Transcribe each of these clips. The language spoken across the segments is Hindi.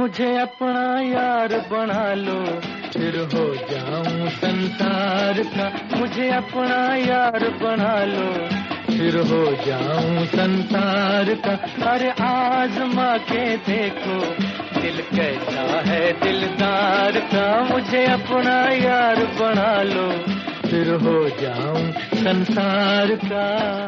मुझे अपना यार बना लो, फिर हो जाऊं संसार का। मुझे अपना यार बना लो, फिर हो जाऊं संसार का। अरे आजमा के देखो, दिल कैसा है दिलदार का। मुझे अपना यार बना लो, फिर हो जाऊं संसार का।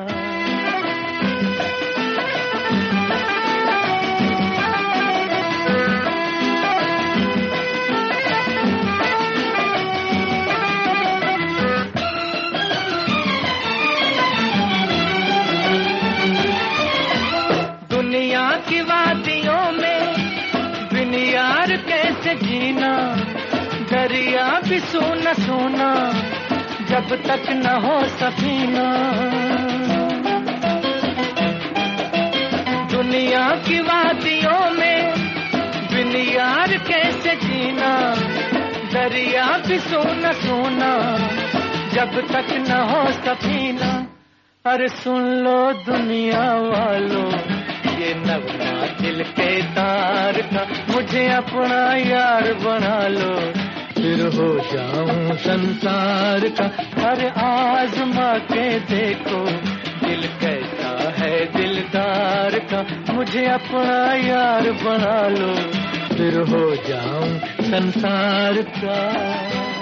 दुनिया की वादियों में बिन यार कैसे जीना, दरिया भी सोना सोना जब तक न हो सफीना। दुनिया की वादियों में बिन यार कैसे जीना, दरिया भी सोना सोना जब तक न हो सफीना। अरे सुन लो दुनिया वालों, ये नगमा दिल के तार का। मुझे अपना यार बना लो, फिर हो जाऊं संसार का। अरे आजमा के देखो, दिल कैसा है दिलदार का। मुझे अपना यार बना लो, फिर हो जाऊं संसार का।